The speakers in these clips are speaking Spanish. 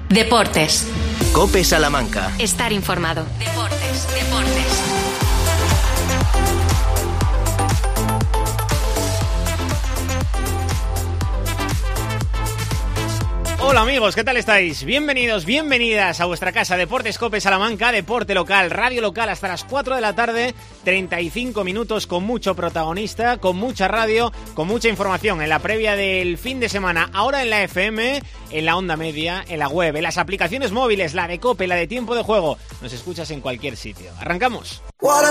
Deportes. COPE Salamanca. Estar informado. Deportes. Hola amigos, ¿qué tal estáis? Bienvenidos, bienvenidas a vuestra casa Deportes COPE Salamanca, deporte local, radio local hasta las 4 de la tarde, 35 minutos con mucho protagonista, con mucha radio, con mucha información en la previa del fin de semana, ahora en la FM, en la onda media, en la web, en las aplicaciones móviles, la de COPE, la de Tiempo de Juego, nos escuchas en cualquier sitio. ¡Arrancamos!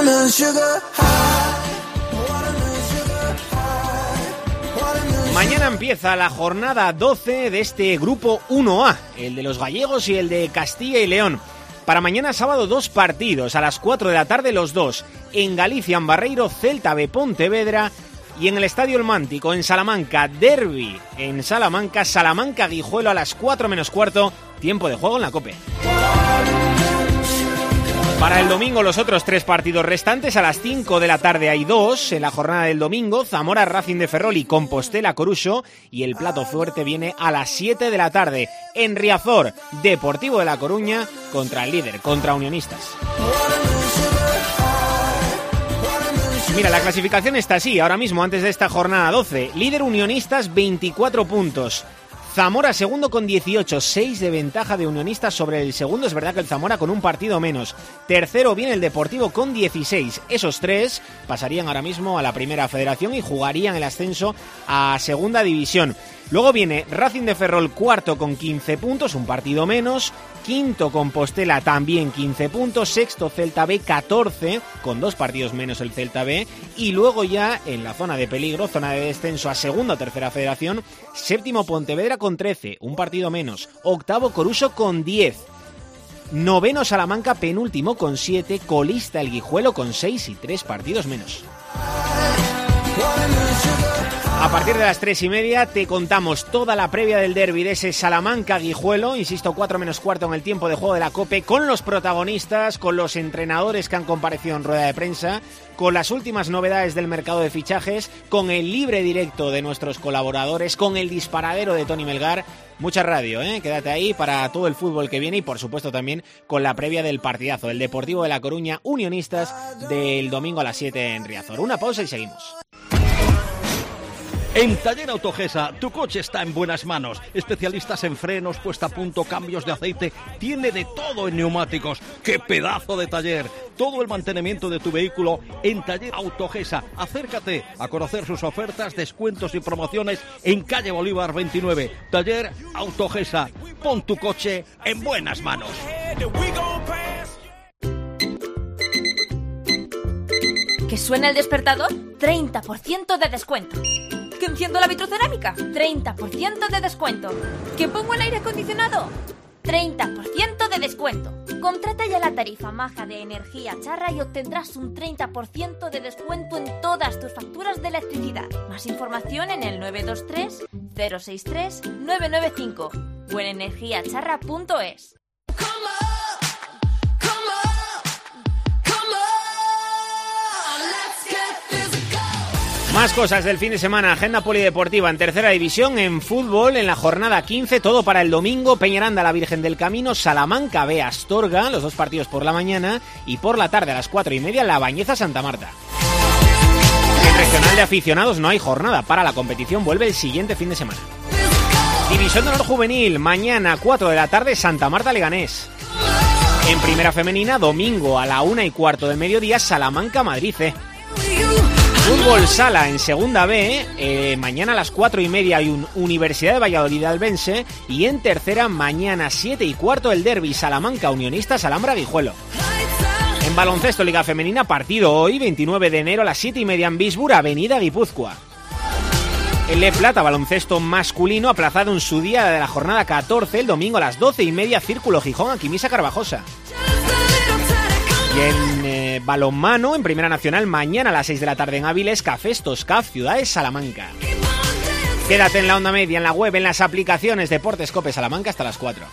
Mañana empieza la jornada 12 de este grupo 1A, el de los gallegos y el de Castilla y León. Para mañana sábado 2 partidos, a las 4 de la tarde los dos. En Galicia, en Barreiro, Celta B Pontevedra, y en el Estadio El Mántico, en Salamanca, derbi en Salamanca, Salamanca-Guijuelo a las 4 menos cuarto, tiempo de juego en la COPE. Para el domingo los otros 3 partidos restantes, a las 5 de la tarde hay 2 en la jornada del domingo, Zamora Racing de Ferrol y Compostela Coruso, y el plato fuerte viene a las 7 de la tarde en Riazor, Deportivo de La Coruña contra el líder, contra Unionistas. Mira, la clasificación está así, ahora mismo antes de esta jornada 12, líder Unionistas 24 puntos. Zamora segundo con 18, 6 de ventaja de Unionistas sobre el segundo. Es verdad que el Zamora con un partido menos. Tercero viene el Deportivo con 16. Esos 3 pasarían ahora mismo a la Primera Federación y jugarían el ascenso a Segunda División. Luego viene Racing de Ferrol cuarto con 15 puntos, un partido menos. Quinto Compostela también 15 puntos. Sexto Celta B 14, con 2 partidos menos el Celta B. Y luego ya en la zona de peligro, zona de descenso a Segunda o Tercera Federación, séptimo Pontevedra con 13, un partido menos. Octavo Coruso con 10. Noveno Salamanca penúltimo con 7. Colista el Guijuelo con 6 y 3 partidos menos. A partir de las 3:30 te contamos toda la previa del derbi de ese Salamanca-Guijuelo, insisto, 4 menos cuarto en el tiempo de juego de la COPE, con los protagonistas, con los entrenadores que han comparecido en rueda de prensa, con las últimas novedades del mercado de fichajes, con el libre directo de nuestros colaboradores, con el disparadero de Tony Melgar. Mucha radio, quédate ahí para todo el fútbol que viene y por supuesto también con la previa del partidazo, el Deportivo de La Coruña, Unionistas, del domingo a las 7 en Riazor. Una pausa y seguimos. En Taller Autogesa, tu coche está en buenas manos. Especialistas en frenos, puesta a punto, cambios de aceite. Tiene de todo en neumáticos. ¡Qué pedazo de taller! Todo el mantenimiento de tu vehículo en Taller Autogesa. Acércate a conocer sus ofertas, descuentos y promociones en calle Bolívar 29. Taller Autogesa. Pon tu coche en buenas manos. ¿Que suena el despertador? 30% de descuento. ¿Que enciendo la vitrocerámica? 30% de descuento. ¿Que pongo el aire acondicionado? 30% de descuento. Contrata ya la tarifa maja de Energía Charra y obtendrás un 30% de descuento en todas tus facturas de electricidad. Más información en el 923 063 995 o en energiacharra.es. Más cosas del fin de semana, agenda polideportiva en tercera división, en fútbol, en la jornada 15, todo para el domingo, Peñaranda, la Virgen del Camino, Salamanca B Astorga, los 2 partidos por la mañana, y por la tarde a las 4:30, La Bañeza Santa Marta. En regional de aficionados no hay jornada, para la competición vuelve el siguiente fin de semana. División de honor juvenil, mañana 4 de la tarde, Santa Marta Leganés. En primera femenina, domingo a la 1:15 del mediodía, Salamanca Madrid C. Fútbol sala en segunda B, mañana a las 4:30 hay un Universidad de Valladolid Albense, y en tercera mañana 7:15 el derbi Salamanca Unionistas Alhambra Guijuelo. En baloncesto Liga Femenina, partido hoy 29 de enero a las 7:30 en Bisbur, Avenida Guipúzcoa. El Le Plata baloncesto masculino aplazado en su día de la jornada 14, el domingo a las 12:30 Círculo Gijón Aquimisa Carvajosa. Y en balonmano, en Primera Nacional, mañana a las 6 de la tarde en Áviles, Cafés Toscaf, Ciudades Salamanca. Quédate en la onda media, en la web, en las aplicaciones Deportes COPE Salamanca hasta las 4.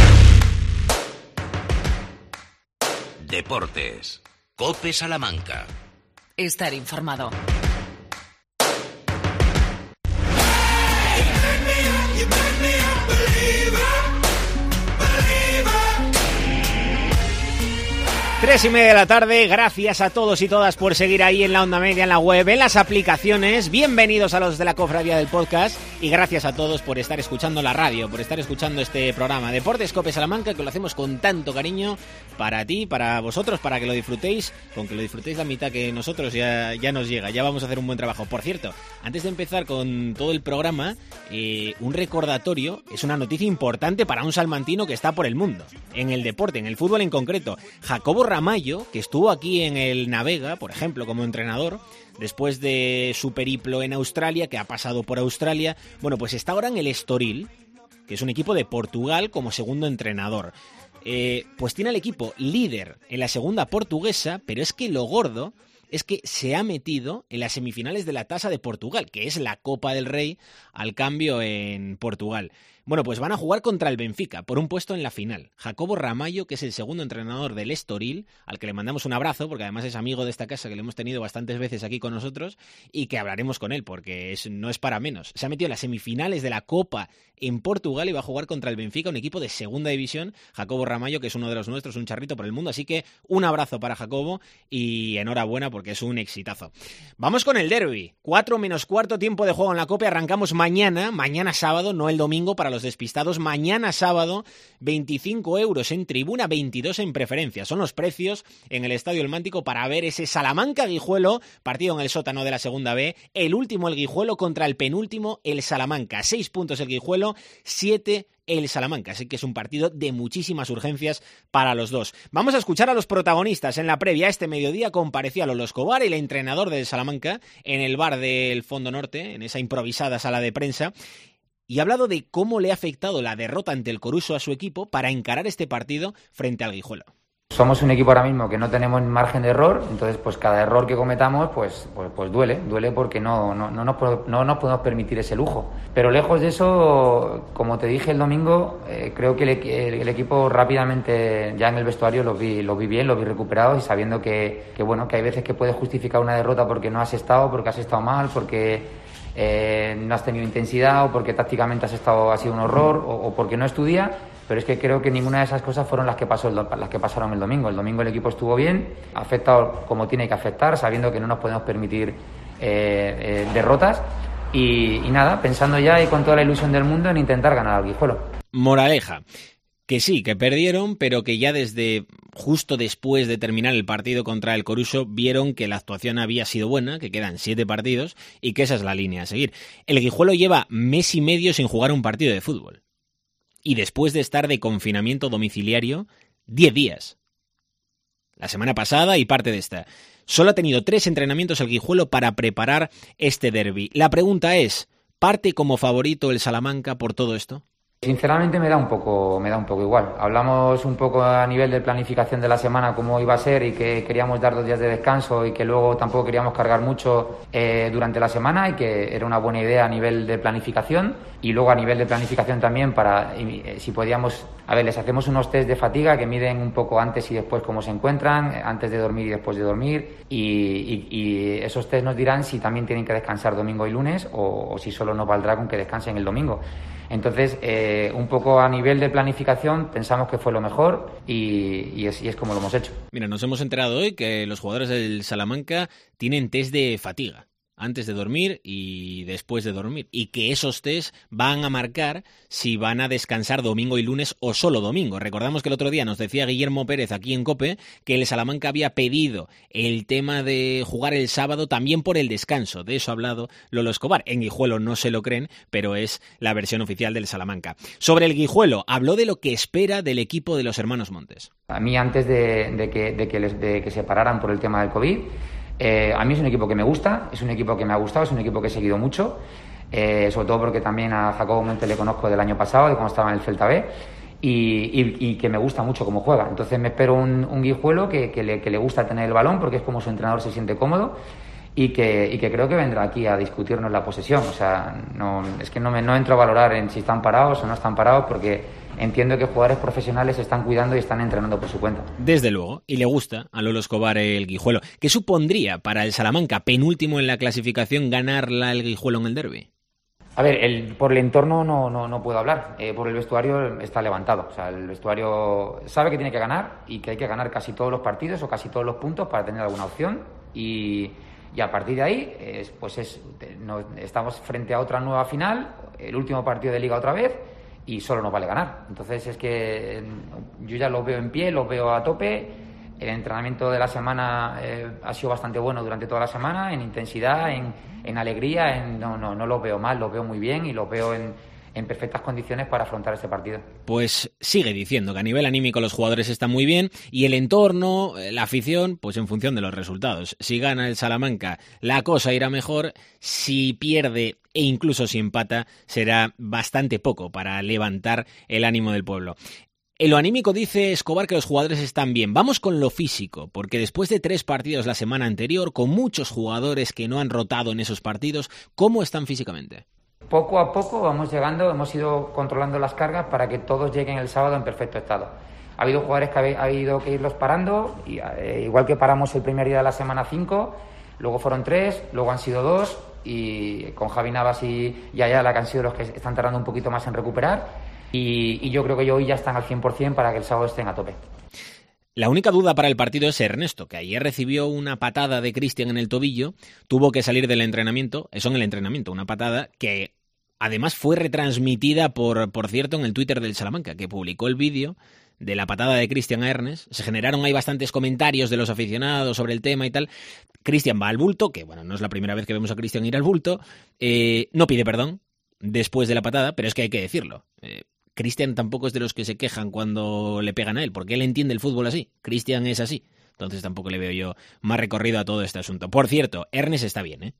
Deportes COPE Salamanca. Estar informado. 3:30 de la tarde, gracias a todos y todas por seguir ahí en la onda media, en la web, en las aplicaciones. Bienvenidos a los de la Cofradía del Podcast y gracias a todos por estar escuchando la radio, por estar escuchando este programa Deportes Cope Salamanca, que lo hacemos con tanto cariño para ti, para vosotros, para que lo disfrutéis, con que lo disfrutéis la mitad que nosotros ya nos llega, ya vamos a hacer un buen trabajo. Por cierto, antes de empezar con todo el programa, un recordatorio, es una noticia importante para un salmantino que está por el mundo, en el deporte, en el fútbol en concreto. Jacobo Ramallo, que estuvo aquí en el Navega, por ejemplo, como entrenador, después de su periplo en Australia, que ha pasado por Australia, bueno, pues está ahora en el Estoril, que es un equipo de Portugal, como segundo entrenador. Pues tiene al equipo líder en la segunda portuguesa, pero es que lo gordo es que se ha metido en las semifinales de la Taça de Portugal, que es la Copa del Rey al cambio en Portugal. Bueno, pues van a jugar contra el Benfica por un puesto en la final. Jacobo Ramallo, que es el segundo entrenador del Estoril, al que le mandamos un abrazo, porque además es amigo de esta casa, que le hemos tenido bastantes veces aquí con nosotros, y que hablaremos con él, porque no es para menos. Se ha metido en las semifinales de la Copa en Portugal y va a jugar contra el Benfica, un equipo de segunda división. Jacobo Ramallo, que es uno de los nuestros, un charrito por el mundo. Así que un abrazo para Jacobo y enhorabuena porque es un exitazo. Vamos con el derbi. 4:45 tiempo de juego en la Copa. Arrancamos mañana sábado, no el domingo para los despistados. Mañana sábado, 25 euros en tribuna, 22 en preferencia. Son los precios en el Estadio El Mántico para ver ese Salamanca-Guijuelo, partido en el sótano de la segunda B. El último el Guijuelo contra el penúltimo el Salamanca. 6 puntos el Guijuelo, 7 el Salamanca, así que es un partido de muchísimas urgencias para los dos. Vamos a escuchar a los protagonistas. En la previa, este mediodía, comparecía Lolo Escobar, el entrenador del Salamanca, en el bar del Fondo Norte, en esa improvisada sala de prensa, y ha hablado de cómo le ha afectado la derrota ante el Coruso a su equipo para encarar este partido frente al Guijuelo. Somos un equipo ahora mismo que no tenemos margen de error, entonces pues cada error que cometamos pues duele porque no nos podemos permitir ese lujo. Pero lejos de eso, como te dije el domingo, creo que el equipo rápidamente ya en el vestuario lo vi bien, lo vi recuperado y sabiendo que hay veces que puedes justificar una derrota porque no has estado, porque has estado mal, porque no has tenido intensidad o porque tácticamente ha sido un horror o porque no estudia. Pero es que creo que ninguna de esas cosas fueron las que pasaron el domingo. El domingo el equipo estuvo bien, ha afectado como tiene que afectar, sabiendo que no nos podemos permitir derrotas. Y nada, pensando ya y con toda la ilusión del mundo en intentar ganar al Guijuelo. Moraleja, que sí, que perdieron, pero que ya desde justo después de terminar el partido contra el Coruso vieron que la actuación había sido buena, que quedan 7 partidos y que esa es la línea a seguir. El Guijuelo lleva mes y medio sin jugar un partido de fútbol. Y después de estar de confinamiento domiciliario 10 días. La semana pasada y parte de esta. Solo ha tenido 3 entrenamientos el Guijuelo para preparar este derbi. La pregunta es, ¿parte como favorito el Salamanca por todo esto? Sinceramente me da un poco igual. Hablamos un poco a nivel de planificación de la semana cómo iba a ser y que queríamos dar 2 días de descanso y que luego tampoco queríamos cargar mucho durante la semana y que era una buena idea a nivel de planificación y luego a nivel de planificación también para si podíamos, les hacemos unos test de fatiga que miden un poco antes y después cómo se encuentran, antes de dormir y después de dormir y esos test nos dirán si también tienen que descansar domingo y lunes o si solo nos valdrá con que descansen el domingo. Entonces, un poco a nivel de planificación pensamos que fue lo mejor y es como lo hemos hecho. Mira, nos hemos enterado hoy que los jugadores del Salamanca tienen test de fatiga antes de dormir y después de dormir, y que esos test van a marcar si van a descansar domingo y lunes o solo domingo. Recordamos que el otro día nos decía Guillermo Pérez aquí en COPE que el Salamanca había pedido el tema de jugar el sábado también por el descanso. De eso ha hablado Lolo Escobar. En Guijuelo no se lo creen, pero es la versión oficial del Salamanca. Sobre el Guijuelo, habló de lo que espera del equipo de los hermanos Montes. A mí antes de que se pararan por el tema del COVID, a mí es un equipo que me gusta, es un equipo que me ha gustado, es un equipo que he seguido mucho, sobre todo porque también a Jacobo Montes le conozco del año pasado, de cuando estaba en el Celta B, y que me gusta mucho cómo juega. Entonces me espero un Guijuelo que le gusta tener el balón porque es como su entrenador se siente cómodo y que creo que vendrá aquí a discutirnos la posesión. O sea, no entro a valorar en si están parados o no están parados porque entiendo que jugadores profesionales se están cuidando y están entrenando por su cuenta. Desde luego, y le gusta a Lolo Escobar el Guijuelo. ¿Qué supondría para el Salamanca, penúltimo en la clasificación, ganarla el Guijuelo en el derbi? A ver, por el entorno no puedo hablar. Por el vestuario está levantado. O sea, el vestuario sabe que tiene que ganar y que hay que ganar casi todos los partidos o casi todos los puntos para tener alguna opción. Y a partir de ahí, estamos frente a otra nueva final, el último partido de Liga otra vez, y solo nos vale ganar. Entonces es que yo ya los veo en pie, los veo a tope. El entrenamiento de la semana ha sido bastante bueno durante toda la semana, en intensidad, en alegría. No los veo mal, los veo muy bien y los veo en perfectas condiciones para afrontar este partido. Pues sigue diciendo que a nivel anímico los jugadores están muy bien y el entorno, la afición, pues en función de los resultados. Si gana el Salamanca, la cosa irá mejor. Si pierde e incluso si empata, será bastante poco para levantar el ánimo del pueblo. En lo anímico dice Escobar que los jugadores están bien. Vamos con lo físico, porque después de 3 partidos la semana anterior, con muchos jugadores que no han rotado en esos partidos, ¿cómo están físicamente? Poco a poco vamos llegando, hemos ido controlando las cargas para que todos lleguen el sábado en perfecto estado. Ha habido jugadores que ha habido que irlos parando, y, igual que paramos el primer día de la semana 5, luego fueron 3, luego han sido 2, y con Javi Navas y Ayala, que han sido los que están tardando un poquito más en recuperar. Y yo creo que hoy ya están al 100% para que el sábado estén a tope. La única duda para el partido es Ernesto, que ayer recibió una patada de Cristian en el tobillo, tuvo que salir del entrenamiento, eso en el entrenamiento, una patada que además fue retransmitida por cierto, en el Twitter del Salamanca, que publicó el vídeo de la patada de Cristian a Ernest. Se generaron ahí bastantes comentarios de los aficionados sobre el tema y tal. Cristian va al bulto, que bueno, no es la primera vez que vemos a Cristian ir al bulto, no pide perdón después de la patada, pero es que hay que decirlo. Cristian tampoco es de los que se quejan cuando le pegan a él, porque él entiende el fútbol así. Cristian es así. Entonces tampoco le veo yo más recorrido a todo este asunto. Por cierto, Ernest está bien,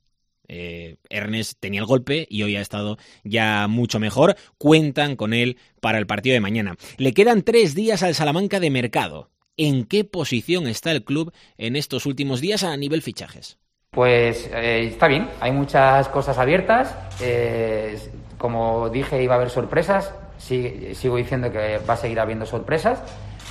Ernest tenía el golpe y hoy ha estado ya mucho mejor. Cuentan con él para el partido de mañana. Le quedan 3 días al Salamanca de mercado. ¿En qué posición está el club en estos últimos días a nivel fichajes? Pues está bien, hay muchas cosas abiertas. Como dije, iba a haber sorpresas. Sigo diciendo que va a seguir habiendo sorpresas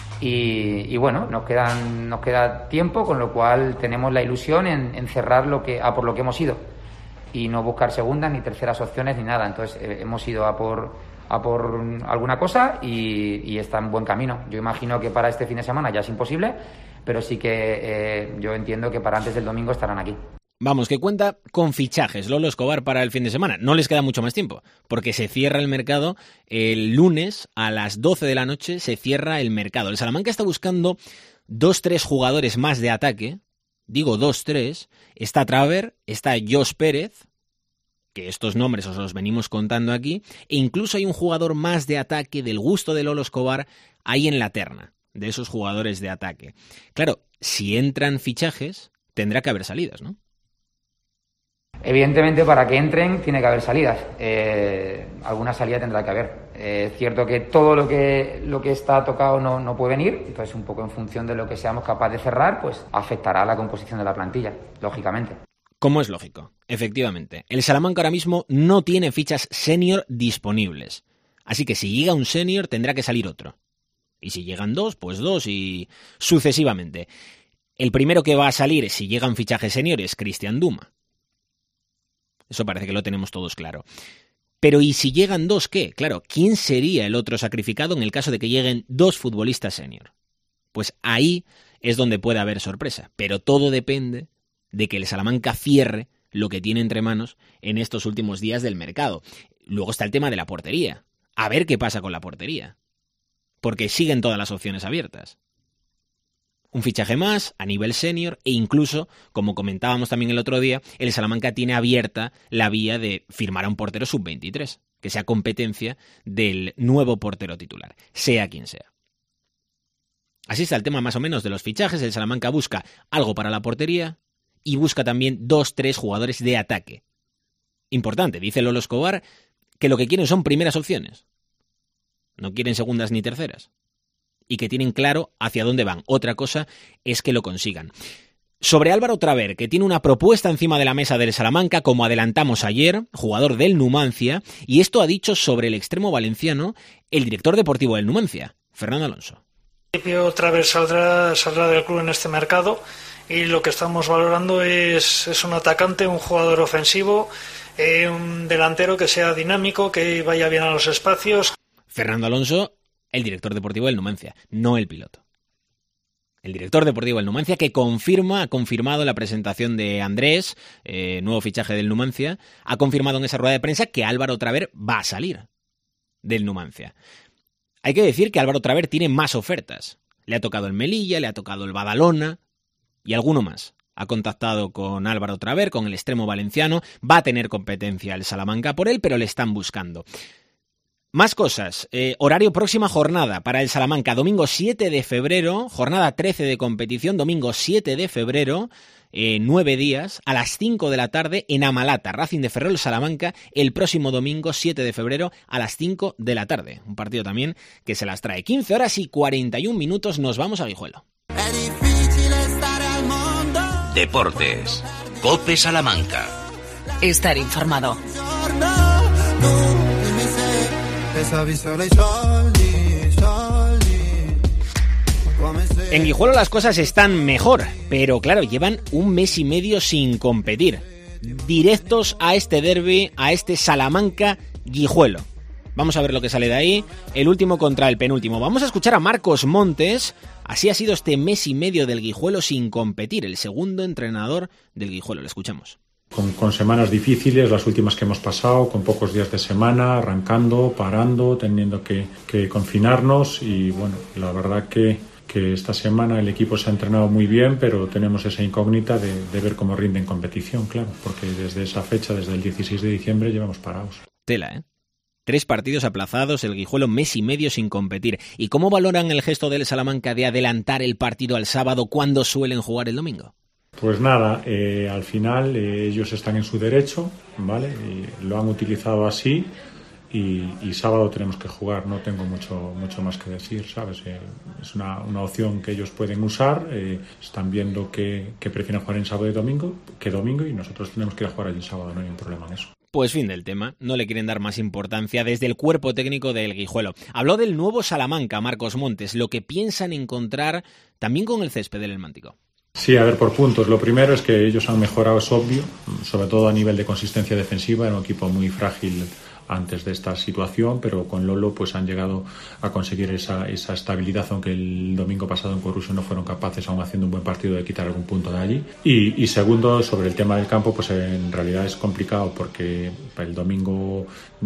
y bueno, nos queda tiempo, con lo cual tenemos la ilusión en cerrar por lo que hemos ido y no buscar segundas ni terceras opciones ni nada. Entonces hemos ido a por alguna cosa y está en buen camino. Yo imagino que para este fin de semana ya es imposible, pero sí que yo entiendo que para antes del domingo estarán aquí. Vamos, que cuenta con fichajes Lolo Escobar para el fin de semana. No les queda mucho más tiempo, porque se cierra el mercado el lunes a las 12 de la noche, se cierra el mercado. El Salamanca está buscando 2-3 jugadores más de ataque. Digo 2-3. Está Traver, está Josh Pérez, que estos nombres os los venimos contando aquí, e incluso hay un jugador más de ataque del gusto de Lolo Escobar ahí en la terna, de esos jugadores de ataque. Claro, si entran fichajes, tendrá que haber salidas, ¿no? Evidentemente, para que entren tiene que haber salidas. Alguna salida tendrá que haber. Es cierto que todo lo que está tocado no puede venir, entonces un poco en función de lo que seamos capaces de cerrar, pues afectará a la composición de la plantilla, lógicamente. Como es lógico, efectivamente. El Salamanca ahora mismo no tiene fichas senior disponibles. Así que si llega un senior tendrá que salir otro. Y si llegan 2, pues 2 y sucesivamente. El primero que va a salir si llegan fichajes senior es Cristian Duma. Eso parece que lo tenemos todos claro. Pero ¿y si llegan 2 qué? Claro, ¿quién sería el otro sacrificado en el caso de que lleguen 2 futbolistas senior? Pues ahí es donde puede haber sorpresa. Pero todo depende de que el Salamanca cierre lo que tiene entre manos en estos últimos días del mercado. Luego está el tema de la portería. A ver qué pasa con la portería. Porque siguen todas las opciones abiertas. Un fichaje más a nivel senior e incluso, como comentábamos también el otro día, el Salamanca tiene abierta la vía de firmar a un portero sub-23, que sea competencia del nuevo portero titular, sea quien sea. Así está el tema más o menos de los fichajes. El Salamanca busca algo para la portería y busca también 2-3 jugadores de ataque. Importante, dice Lolo Escobar, que lo que quieren son primeras opciones. No quieren segundas ni terceras. Y que tienen claro hacia dónde van. Otra cosa es que lo consigan. Sobre Álvaro Traver, que tiene una propuesta encima de la mesa del Salamanca, como adelantamos ayer, jugador del Numancia, y esto ha dicho sobre el extremo valenciano el director deportivo del Numancia, Fernando Alonso. En principio Traver saldrá del club en este mercado y lo que estamos valorando es un atacante, un jugador ofensivo un delantero que sea dinámico, que vaya bien a los espacios. Fernando Alonso, el director deportivo del Numancia, no el piloto. El director deportivo del Numancia, que ha confirmado la presentación de Andrés, nuevo fichaje del Numancia, ha confirmado en esa rueda de prensa que Álvaro Traver va a salir del Numancia. Hay que decir que Álvaro Traver tiene más ofertas. Le ha tocado el Melilla, le ha tocado el Badalona y alguno más. Ha contactado con Álvaro Traver, con el extremo valenciano. Va a tener competencia el Salamanca por él, pero le están buscando. Más cosas. Horario próxima jornada para el Salamanca. Domingo 7 de febrero, jornada 13 de competición. Domingo 7 de febrero, 9 días, a las 5 de la tarde en Amalata. Racing de Ferrol Salamanca el próximo domingo 7 de febrero a las 5 de la tarde. Un partido también que se las trae. 15 horas y 41 minutos. Nos vamos a Guijuelo. Deportes. COPE Salamanca. Estar informado. En Guijuelo las cosas están mejor, pero claro, llevan un mes y medio sin competir. Directos a este derbi, a este Salamanca-Guijuelo. Vamos a ver lo que sale de ahí. El último contra el penúltimo. Vamos a escuchar a Marcos Montes. Así ha sido este mes y medio del Guijuelo sin competir. El segundo entrenador del Guijuelo. Le escuchamos. Con semanas difíciles, las últimas que hemos pasado, con pocos días de semana, arrancando, parando, teniendo que confinarnos. Y bueno, la verdad que esta semana el equipo se ha entrenado muy bien, pero tenemos esa incógnita de ver cómo rinde en competición, claro. Porque desde esa fecha, desde el 16 de diciembre, llevamos parados. Tela, ¿eh? 3 partidos aplazados, el Guijuelo mes y medio sin competir. ¿Y cómo valoran el gesto del Salamanca de adelantar el partido al sábado cuando suelen jugar el domingo? Pues nada, al final ellos están en su derecho, ¿vale? Y lo han utilizado así y sábado tenemos que jugar. No tengo mucho más que decir, ¿sabes? Es una opción que ellos pueden usar. Están viendo que prefieren jugar en sábado y domingo y nosotros tenemos que ir a jugar allí en sábado, no hay un problema en eso. Pues fin del tema, no le quieren dar más importancia desde el cuerpo técnico del Guijuelo. Habló del nuevo Salamanca, Marcos Montes, lo que piensan encontrar también con el césped del Helmántico. Sí, a ver, por puntos. Lo primero es que ellos han mejorado, es obvio, sobre todo a nivel de consistencia defensiva. Era un equipo muy frágil antes de esta situación, pero con Lolo pues han llegado a conseguir esa estabilidad, aunque el domingo pasado en Corusio no fueron capaces, aún haciendo un buen partido, de quitar algún punto de allí. Y segundo, sobre el tema del campo, pues en realidad es complicado porque el domingo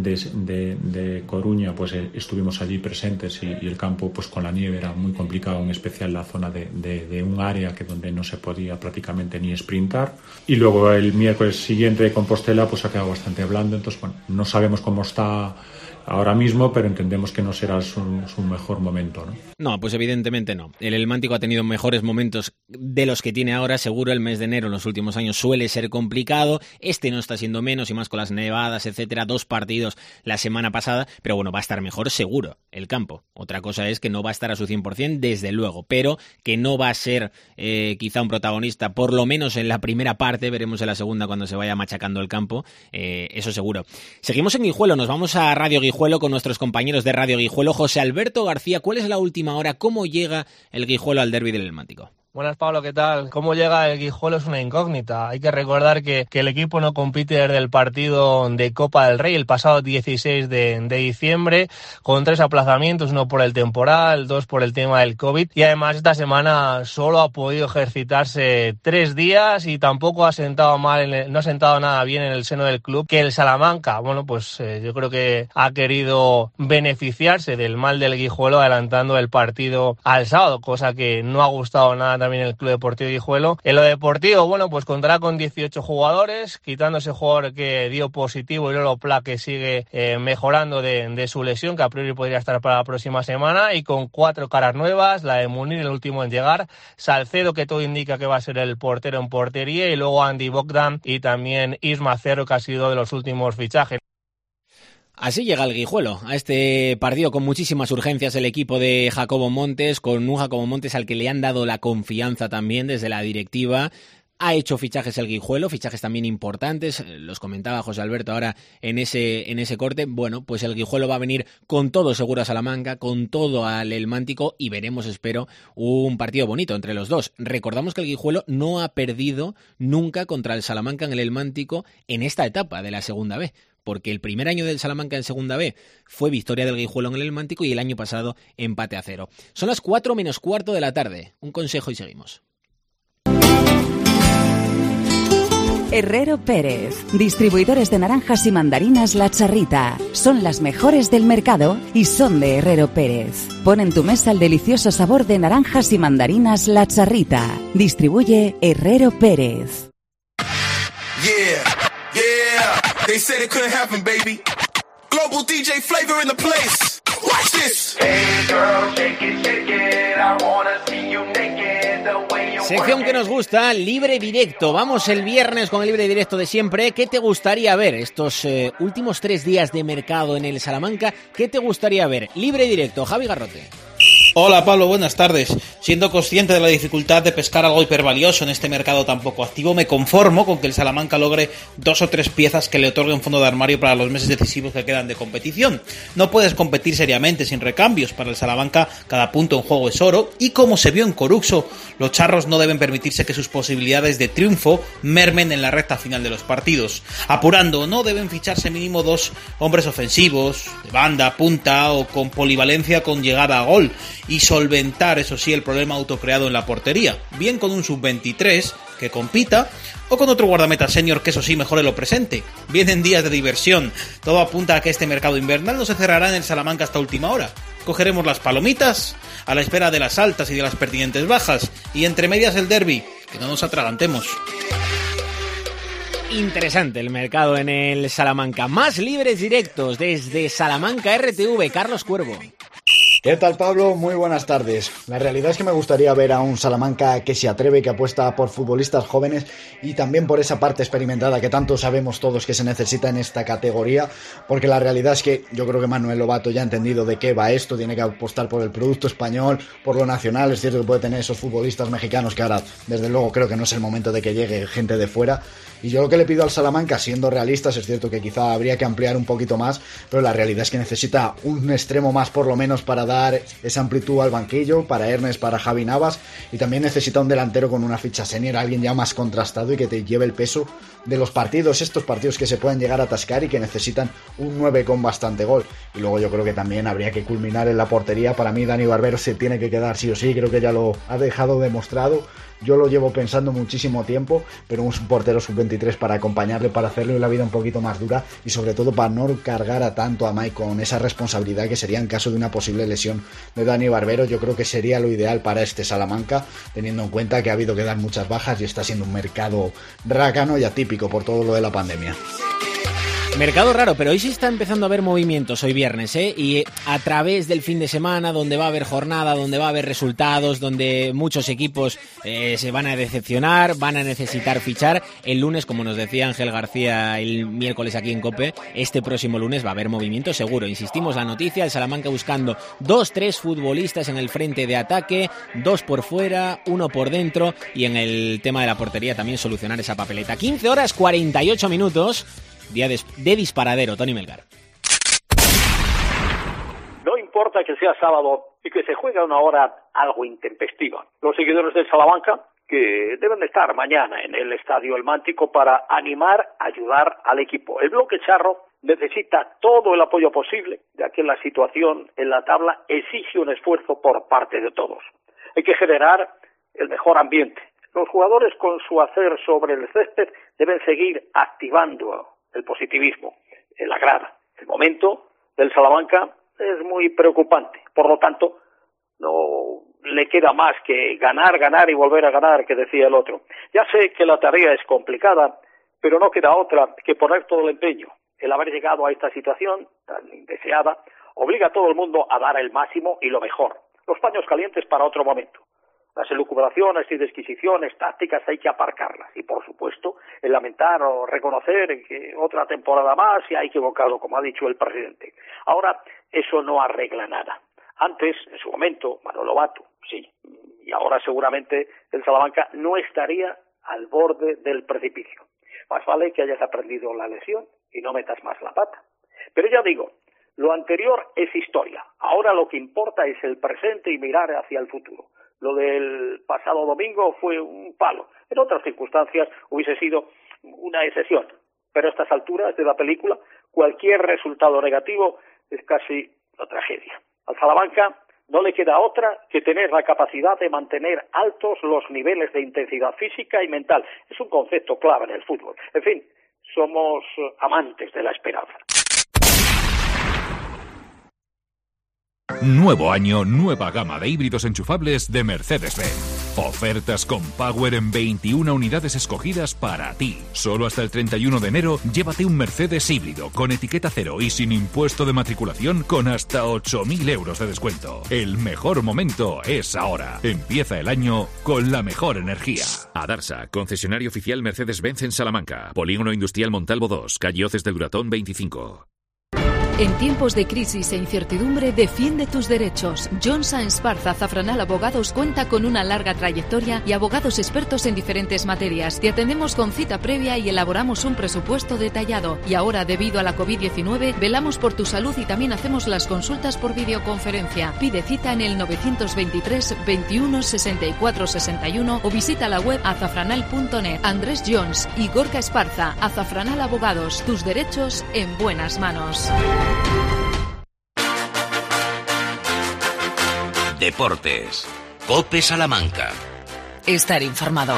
de Coruña pues estuvimos allí presentes y el campo pues con la nieve era muy complicado, en especial la zona de un área que donde no se podía prácticamente ni sprintar. Y luego el miércoles siguiente de Compostela pues ha quedado bastante blando, entonces bueno, no sabemos cómo está ahora mismo, pero entendemos que no será su mejor momento, ¿no? No, pues evidentemente no. El Helmántico ha tenido mejores momentos de los que tiene ahora. Seguro el mes de enero en los últimos años suele ser complicado. Este no está siendo menos, y más con las nevadas, etcétera. 2 partidos la semana pasada, pero bueno, va a estar mejor seguro el campo. Otra cosa es que no va a estar a su 100%, desde luego, pero que no va a ser quizá un protagonista, por lo menos en la primera parte. Veremos en la segunda cuando se vaya machacando el campo, eso seguro. Seguimos en Guijuelo, nos vamos a Radio Guijuelo con nuestros compañeros de Radio Guijuelo. José Alberto García, ¿cuál es la última hora? ¿Cómo llega el Guijuelo al derbi del Helmántico? Buenas, Pablo, ¿qué tal? ¿Cómo llega el Guijuelo? Es una incógnita. Hay que recordar que el equipo no compite desde el partido de Copa del Rey el pasado 16 de diciembre, con 3 aplazamientos, 1 por el temporal, 2 por el tema del COVID, y además esta semana solo ha podido ejercitarse 3 días y tampoco no ha sentado nada bien en el seno del club, que el Salamanca, bueno, pues yo creo que ha querido beneficiarse del mal del Guijuelo adelantando el partido al sábado, cosa que no ha gustado nada también el Club Deportivo Guijuelo. En lo deportivo, bueno, pues contará con 18 jugadores, quitando ese jugador que dio positivo, y Lolo Pla, que sigue mejorando de su lesión, que a priori podría estar para la próxima semana, y con 4 caras nuevas, la de Munir, el último en llegar, Salcedo, que todo indica que va a ser el portero en portería, y luego Andy Bogdan y también Isma Cerro, que ha sido de los últimos fichajes. Así llega el Guijuelo a este partido con muchísimas urgencias el equipo de Jacobo Montes, con un Jacobo Montes al que le han dado la confianza también desde la directiva. Ha hecho fichajes el Guijuelo, fichajes también importantes, los comentaba José Alberto ahora en ese corte. Bueno, pues el Guijuelo va a venir con todo seguro a Salamanca, con todo al Elmántico y veremos, espero, un partido bonito entre los dos. Recordamos que el Guijuelo no ha perdido nunca contra el Salamanca en el Elmántico en esta etapa de la Segunda B, porque el primer año del Salamanca en Segunda B fue victoria del Guijuelo en el Elmántico y el año pasado empate a 0. Son las 4 menos cuarto de la tarde. Un consejo y seguimos. Herrero Pérez, distribuidores de naranjas y mandarinas La Charrita. Son las mejores del mercado y son de Herrero Pérez. Pon en tu mesa el delicioso sabor de naranjas y mandarinas La Charrita. Distribuye Herrero Pérez. They said it couldn't happen, baby. Global DJ Flavor in the place. Watch this. Hey girl, shake it, I wanna see you naked the way you. Sección que nos gusta, libre directo. Vamos el viernes con el libre directo de siempre. ¿Qué te gustaría ver estos últimos 3 días de mercado en el Salamanca? ¿Qué te gustaría ver? Libre directo, Javi Garrote. Hola Pablo, buenas tardes. Siendo consciente de la dificultad de pescar algo hipervalioso en este mercado tan poco activo, me conformo con que el Salamanca logre 2 o 3 piezas que le otorguen fondo de armario para los meses decisivos que quedan de competición. No puedes competir seriamente sin recambios. Para el Salamanca cada punto en juego es oro y como se vio en Coruxo, los charros no deben permitirse que sus posibilidades de triunfo mermen en la recta final de los partidos. Apurando o no, deben ficharse mínimo 2 hombres ofensivos, de banda, punta o con polivalencia con llegada a gol, y solventar, eso sí, el problema autocreado en la portería, bien con un sub-23 que compita o con otro guardameta senior que eso sí mejore lo presente. Vienen días de diversión, todo apunta a que este mercado invernal no se cerrará en el Salamanca hasta última hora. Cogeremos las palomitas a la espera de las altas y de las pertinentes bajas y entre medias el derbi, que no nos atragantemos. Interesante el mercado en el Salamanca. Más libres directos desde Salamanca RTV, Carlos Cuervo. ¿Qué tal, Pablo? Muy buenas tardes. La realidad es que me gustaría ver a un Salamanca que se atreve, que apuesta por futbolistas jóvenes y también por esa parte experimentada que tanto sabemos todos que se necesita en esta categoría, porque la realidad es que yo creo que Manuel Lobato ya ha entendido de qué va esto, tiene que apostar por el producto español, por lo nacional. Es cierto que puede tener esos futbolistas mexicanos que ahora, desde luego, creo que no es el momento de que llegue gente de fuera. Y yo lo que le pido al Salamanca, siendo realistas, es cierto que quizá habría que ampliar un poquito más, pero la realidad es que necesita un extremo más por lo menos para dar esa amplitud al banquillo, para Ernest, para Javi Navas, y también necesita un delantero con una ficha senior, alguien ya más contrastado y que te lleve el peso de los partidos, estos partidos que se pueden llegar a atascar y que necesitan un 9 con bastante gol. Y luego yo creo que también habría que culminar en la portería. Para mí Dani Barbero se tiene que quedar sí o sí, creo que ya lo ha dejado demostrado. Yo lo llevo pensando muchísimo tiempo, pero un portero sub-23 para acompañarle, para hacerle la vida un poquito más dura y sobre todo para no cargar a tanto a Mike con esa responsabilidad que sería en caso de una posible lesión de Dani Barbero. Yo creo que sería lo ideal para este Salamanca, teniendo en cuenta que ha habido que dar muchas bajas y está siendo un mercado rácano y atípico por todo lo de la pandemia. Mercado raro, pero hoy sí está empezando a haber movimientos hoy viernes, y a través del fin de semana, donde va a haber jornada, donde va a haber resultados, donde muchos equipos se van a decepcionar, van a necesitar fichar. El lunes, como nos decía Ángel García el miércoles aquí en COPE, este próximo lunes va a haber movimiento seguro. Insistimos, la noticia, el Salamanca buscando 2-3 futbolistas en el frente de ataque, 2 por fuera, 1 por dentro, y en el tema de la portería también solucionar esa papeleta. 15 horas 48 minutos. Día de disparadero, Tony Melgar. No importa que sea sábado y que se juegue a una hora algo intempestiva. Los seguidores del Salamanca, que deben estar mañana en el Estadio Elmántico para animar, ayudar al equipo. El bloque charro necesita todo el apoyo posible, ya que la situación en la tabla exige un esfuerzo por parte de todos. Hay que generar el mejor ambiente. Los jugadores, con su hacer sobre el césped, deben seguir activando el positivismo en la grada. El momento del Salamanca es muy preocupante. Por lo tanto, no le queda más que ganar, ganar y volver a ganar, que decía el otro. Ya sé que la tarea es complicada, pero no queda otra que poner todo el empeño. El haber llegado a esta situación tan indeseada obliga a todo el mundo a dar el máximo y lo mejor. Los paños calientes para otro momento. Las elucubraciones y disquisiciones tácticas hay que aparcarlas. Y, por supuesto, el lamentar o reconocer que otra temporada más se ha equivocado, como ha dicho el presidente. Ahora, eso no arregla nada. Antes, en su momento, Manuel Lobato, sí. Y ahora, seguramente, el Salamanca no estaría al borde del precipicio. Más vale que hayas aprendido la lección y no metas más la pata. Pero ya digo, lo anterior es historia. Ahora lo que importa es el presente y mirar hacia el futuro. Lo del pasado domingo fue un palo. En otras circunstancias hubiese sido una excepción. Pero a estas alturas de la película, cualquier resultado negativo es casi una tragedia. Al Salamanca no le queda otra que tener la capacidad de mantener altos los niveles de intensidad física y mental. Es un concepto clave en el fútbol. En fin, somos amantes de la esperanza. Nuevo año, nueva gama de híbridos enchufables de Mercedes-Benz. Ofertas con Power en 21 unidades escogidas para ti. Solo hasta el 31 de enero, llévate un Mercedes híbrido con etiqueta cero y sin impuesto de matriculación con hasta 8.000 euros de descuento. El mejor momento es ahora. Empieza el año con la mejor energía. Adarsa, concesionario oficial Mercedes-Benz en Salamanca. Polígono Industrial Montalvo 2, calle Hoces del Duratón 25. En tiempos de crisis e incertidumbre, defiende tus derechos. John Sáenz Barza Azafranal Abogados cuenta con una larga trayectoria y abogados expertos en diferentes materias. Te atendemos con cita previa y elaboramos un presupuesto detallado. Y ahora, debido a la COVID-19, velamos por tu salud y también hacemos las consultas por videoconferencia. Pide cita en el 923 21 64 61 o visita la web azafranal.net. Andrés Jones y Gorka Esparza, Azafranal Abogados. Tus derechos en buenas manos. Deportes. COPE Salamanca. Estar informado.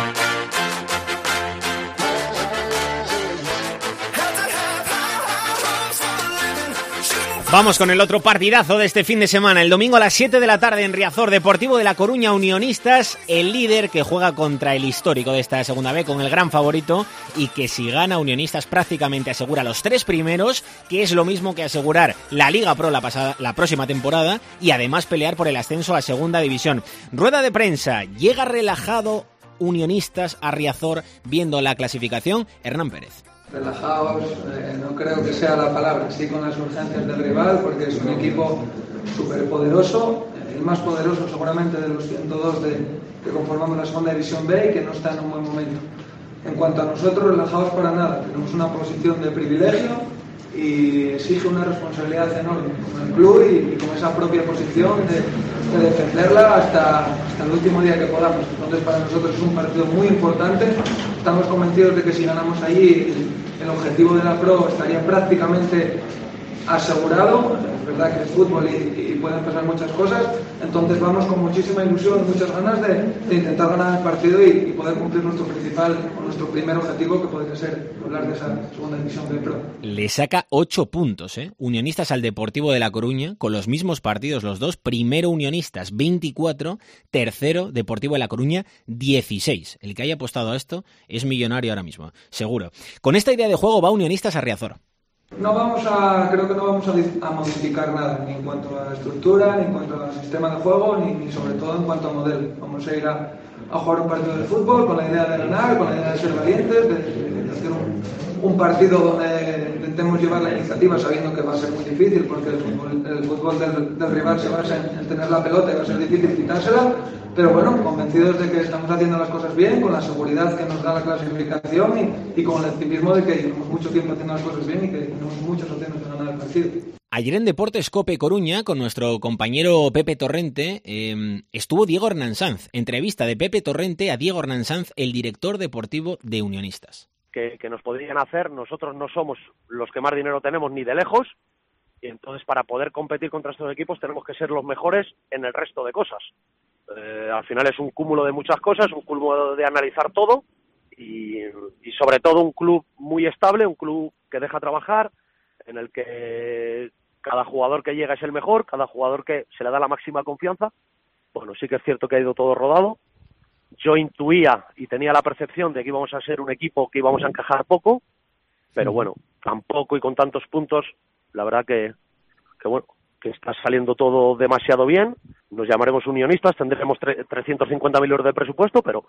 Vamos con el otro partidazo de este fin de semana. El domingo a las 7 de la tarde en Riazor, Deportivo de La Coruña, Unionistas, el líder que juega contra el histórico de esta segunda B con el gran favorito y que si gana Unionistas prácticamente asegura los 3 primeros, que es lo mismo que asegurar la Liga Pro la próxima temporada y además pelear por el ascenso a segunda división. Rueda de prensa, llega relajado Unionistas a Riazor viendo la clasificación, Hernán Pérez. Relajados, no creo que sea la palabra, sí con las urgencias del rival, porque es un equipo súper poderoso, el más poderoso seguramente de los 102 que conformamos la segunda división B y que no está en un buen momento. En cuanto a nosotros, relajados para nada, tenemos una posición de privilegio y exige una responsabilidad enorme con el club y con esa propia posición de defenderla hasta el último día que podamos. Entonces para nosotros es un partido muy importante, estamos convencidos de que si ganamos allí el objetivo de la Pro estaría prácticamente asegurado. Es verdad que es fútbol y pueden pasar muchas cosas, entonces vamos con muchísima ilusión, muchas ganas de intentar ganar el partido y poder cumplir nuestro primer objetivo, que podría ser hablar de esa segunda división de Pro. Le saca 8 puntos, Unionistas al Deportivo de La Coruña, con los mismos partidos los dos. Primero Unionistas 24, tercero Deportivo de La Coruña 16. El que haya apostado a esto es millonario ahora mismo, seguro. Con esta idea de juego va Unionistas a Riazor. Creo que no vamos a modificar nada, ni en cuanto a estructura, ni en cuanto al sistema de juego, ni sobre todo en cuanto a modelo. Vamos a ir a jugar un partido de fútbol con la idea de ganar, con la idea de ser valientes, de hacer un partido donde intentemos llevar la iniciativa sabiendo que va a ser muy difícil, porque el fútbol del rival se basa en tener la pelota y va a ser difícil quitársela, pero bueno, convencidos de que estamos haciendo las cosas bien, con la seguridad que nos da la clasificación y con el optimismo de que llevamos mucho tiempo haciendo las cosas bien y que tenemos muchas opciones de ganar el partido. Ayer en Deportes COPE Coruña, con nuestro compañero Pepe Torrente, estuvo Diego Hernán Sanz. Entrevista de Pepe Torrente a Diego Hernán Sanz, el director deportivo de Unionistas. Que nos podrían hacer, nosotros no somos los que más dinero tenemos ni de lejos, y entonces para poder competir contra estos equipos tenemos que ser los mejores en el resto de cosas. Al final es un cúmulo de muchas cosas, un cúmulo de analizar todo y sobre todo un club muy estable, un club que deja trabajar, en el que cada jugador que llega es el mejor, cada jugador que se le da la máxima confianza. Bueno, sí que es cierto que ha ido todo rodado. Yo intuía y tenía la percepción de que íbamos a ser un equipo que íbamos a encajar poco, pero bueno, tampoco y con tantos puntos, la verdad que está saliendo todo demasiado bien. Nos llamaremos Unionistas, tendremos 350.000 euros de presupuesto, pero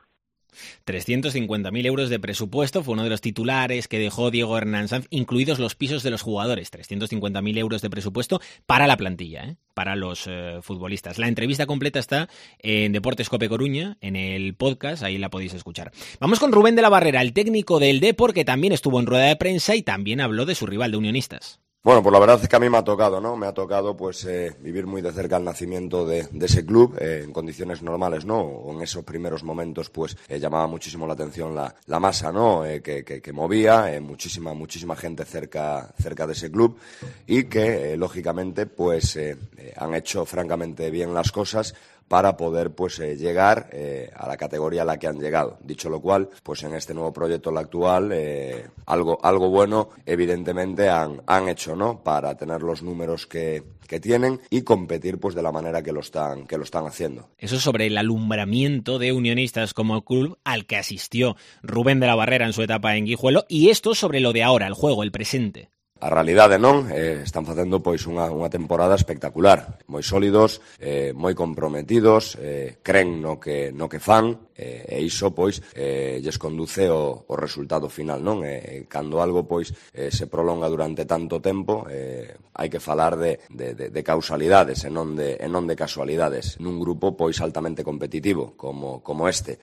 350.000 euros de presupuesto fue uno de los titulares que dejó Diego Hernán Sanz, incluidos los pisos de los jugadores. 350.000 euros de presupuesto para la plantilla, para los futbolistas. La entrevista completa está en Deportes Cope Coruña, en el podcast, ahí la podéis escuchar. Vamos con Rubén de la Barrera, el técnico del Depor, que también estuvo en rueda de prensa y también habló de su rival de Unionistas. Bueno, pues la verdad es que a mí me ha tocado, ¿no? Me ha tocado, pues, vivir muy de cerca el nacimiento de ese club, en condiciones normales, ¿no? O en esos primeros momentos, pues, llamaba muchísimo la atención la masa, ¿no? Que movía, muchísima gente cerca de ese club y que, lógicamente, pues, han hecho francamente bien las cosas para poder pues llegar a la categoría a la que han llegado. Dicho lo cual, pues en este nuevo proyecto, el actual, algo bueno evidentemente han hecho, ¿no? Para tener los números que tienen y competir pues de la manera que lo están haciendo. Eso sobre el alumbramiento de Unionistas como club al que asistió Rubén de la Barrera en su etapa en Guijuelo, y esto sobre lo de ahora, el juego, el presente. A realidade non, están facendo pois unha temporada espectacular, moi sólidos, moi comprometidos, cren no que fan, e iso pois lles conduce o resultado final, non? Cando algo pois se prolonga durante tanto tempo, hai que falar de causalidades e non de casualidades nun grupo pois altamente competitivo como este.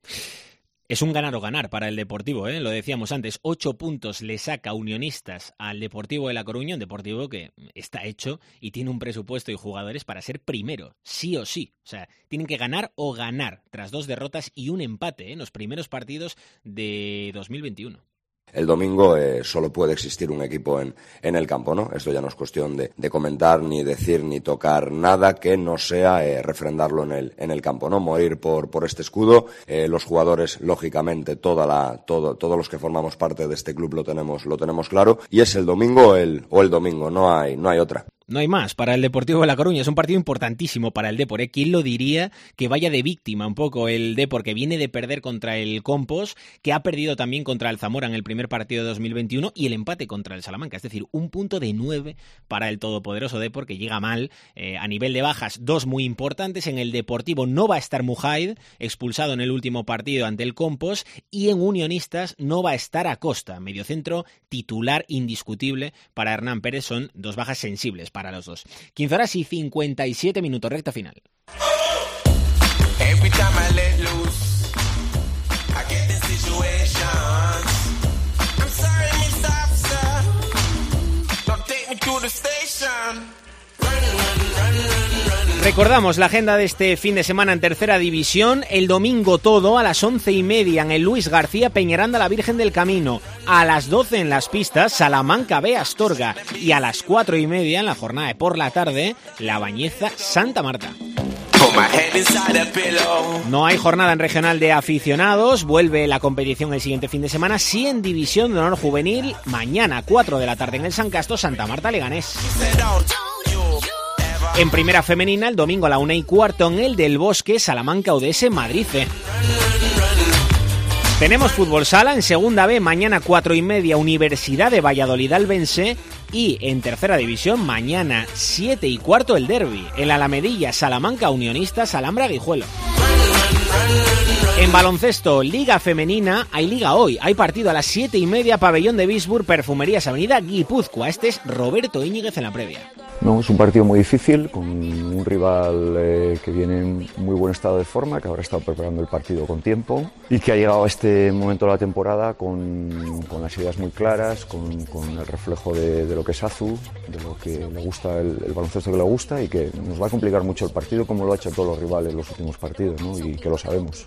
Es un ganar o ganar para el Deportivo, lo decíamos antes. 8 puntos le saca Unionistas al Deportivo de La Coruña, un Deportivo que está hecho y tiene un presupuesto y jugadores para ser primero, sí o sí. O sea, tienen que ganar o ganar tras 2 derrotas y un empate en los primeros partidos de 2021. El domingo solo puede existir un equipo en el campo, ¿no? Esto ya no es cuestión de comentar, ni decir, ni tocar nada que no sea refrendarlo en el campo, ¿no? Morir por este escudo. Los jugadores, lógicamente, todos los que formamos parte de este club lo tenemos claro. Y es el domingo o el domingo, no hay otra. No hay más para el Deportivo de La Coruña. Es un partido importantísimo para el Depor. ¿Quién lo diría que vaya de víctima un poco el Depor, que viene de perder contra el Compos, que ha perdido también contra el Zamora en el primer partido de 2021 y el empate contra el Salamanca? Es decir, un punto de 9 para el todopoderoso Depor, que llega mal. A nivel de bajas, 2 muy importantes. En el Deportivo no va a estar Mujaid, expulsado en el último partido ante el Compos, y en Unionistas no va a estar Acosta, mediocentro titular indiscutible para Hernán Pérez. Son 2 bajas sensibles para los dos. 15 horas y 57 minutos, recta final. Recordamos la agenda de este fin de semana en tercera división. El domingo todo a las 11:30 en el Luis García, Peñaranda la Virgen del Camino. A las 12 en Las Pistas, Salamanca B Astorga. Y a las 4:30 en la jornada de por la tarde, La Bañeza Santa Marta. No hay jornada en regional de aficionados. Vuelve la competición el siguiente fin de semana. Sí en división de honor juvenil. Mañana 4 de la tarde en el San Casto, Santa Marta Leganés. En primera femenina, el domingo a la 1:15 en el del Bosque, Salamanca ODS Madrid C. Tenemos fútbol sala en segunda B, mañana 4:30 Universidad de Valladolid Albense, y en tercera división mañana 7:15 el derbi, el Alamedilla Salamanca Unionistas Alhambra Guijuelo. En baloncesto, Liga Femenina, hay liga hoy, hay partido a las 7:30, Pabellón de Bisburg, Perfumerías Avenida Guipúzcoa. Este es Roberto Íñiguez en la previa. No, es un partido muy difícil, con un rival que viene en muy buen estado de forma, que habrá estado preparando el partido con tiempo y que ha llegado a este momento de la temporada con las ideas muy claras, con el reflejo de lo que es Azu, de lo que le gusta, el baloncesto que le gusta, y que nos va a complicar mucho el partido, como lo ha hecho a todos los rivales en los últimos partidos, ¿no? Y que lo sabemos.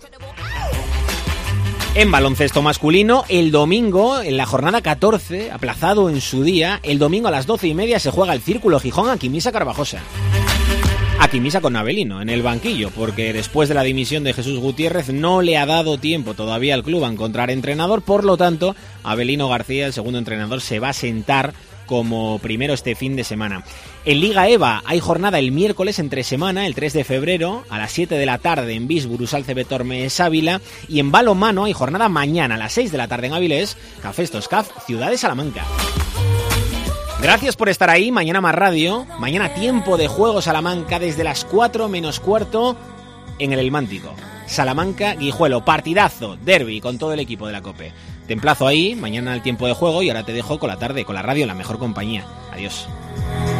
En baloncesto masculino, el domingo, en la jornada 14, aplazado en su día, el domingo a las 12:30 se juega el Círculo Gijón Aquimisa Carvajosa. Aquimisa con Avelino en el banquillo, porque después de la dimisión de Jesús Gutiérrez no le ha dado tiempo todavía al club a encontrar entrenador, por lo tanto, Avelino García, el segundo entrenador, se va a sentar como primero este fin de semana. En Liga EVA hay jornada el miércoles entre semana, el 3 de febrero, a las 7 de la tarde en Bisburg, Usalce Tormes Ávila, y en balonmano hay jornada mañana a las 6 de la tarde en Avilés, Cafés Toscaf, Ciudad de Salamanca. Gracias por estar ahí, mañana más radio, mañana tiempo de juego Salamanca desde las 4 menos cuarto, en el Elmántico. Salamanca-Guijuelo, partidazo, derbi con todo el equipo de la COPE. Te emplazo ahí, mañana al tiempo de juego, y ahora te dejo con la tarde, con la radio, la mejor compañía. Adiós.